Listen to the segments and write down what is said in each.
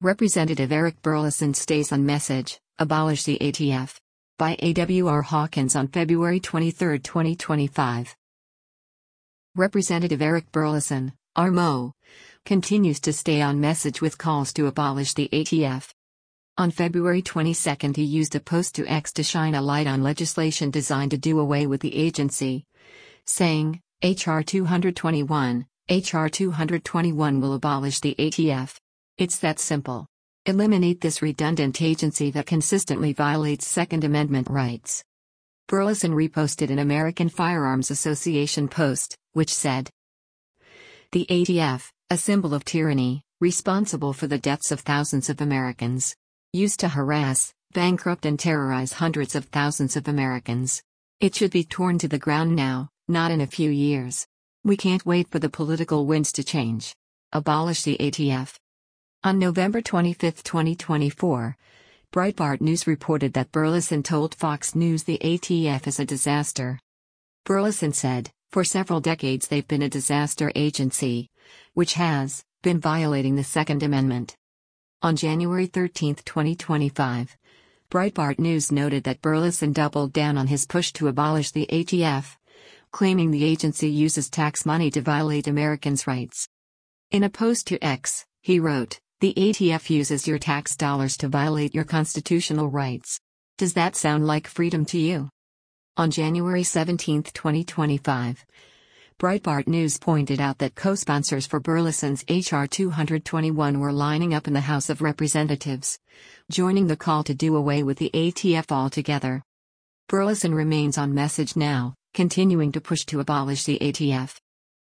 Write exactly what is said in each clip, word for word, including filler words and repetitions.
Representative Eric Burlison stays on message, abolish the A T F. By A W R Hawkins on February twenty-third, twenty twenty-five. Representative Eric Burlison, R M O, continues to stay on message with calls to abolish the A T F. On February twenty-second, he used a post to X to shine a light on legislation designed to do away with the agency, saying, H R two twenty-one, H R two twenty-one will abolish the A T F. It's that simple. Eliminate this redundant agency that consistently violates Second Amendment rights. Burlison reposted an American Firearms Association post, which said, the A T F, a symbol of tyranny, responsible for the deaths of thousands of Americans, used to harass, bankrupt and terrorize hundreds of thousands of Americans. It should be torn to the ground now, not in a few years. We can't wait for the political winds to change. Abolish the A T F. On November twenty-fifth, twenty twenty-four, Breitbart News reported that Burlison told Fox News the A T F is a disaster. Burlison said, for several decades they've been a disaster agency, which has been violating the Second Amendment. On January thirteenth, twenty twenty-five, Breitbart News noted that Burlison doubled down on his push to abolish the A T F, claiming the agency uses tax money to violate Americans' rights. In a post to X, he wrote, the A T F uses your tax dollars to violate your constitutional rights. Does that sound like freedom to you? On January seventeenth, twenty twenty-five, Breitbart News pointed out that co-sponsors for Burlison's H R two twenty-one were lining up in the House of Representatives, joining the call to do away with the A T F altogether. Burlison remains on message now, continuing to push to abolish the A T F.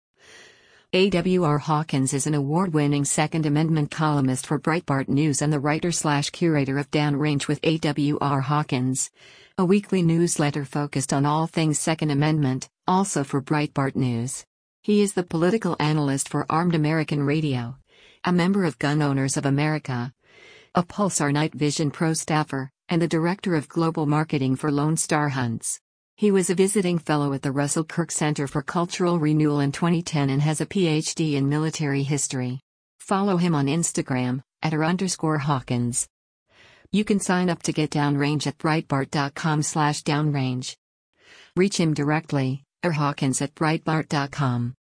A W R Hawkins is an award-winning Second Amendment columnist for Breitbart News and the writer-slash-curator of Downrange with A W R Hawkins, a weekly newsletter focused on all things Second Amendment, also for Breitbart News. He is the political analyst for Armed American Radio, a member of Gun Owners of America, a Pulsar Night Vision Pro staffer, and the director of global marketing for Lone Star Hunts. He was a visiting fellow at the Russell Kirk Center for Cultural Renewal in twenty ten and has a P H D in military history. Follow him on Instagram, at r underscore Hawkins. You can sign up to get Downrange at breitbart.com slash downrange. Reach him directly, or Hawkins at breitbart dot com.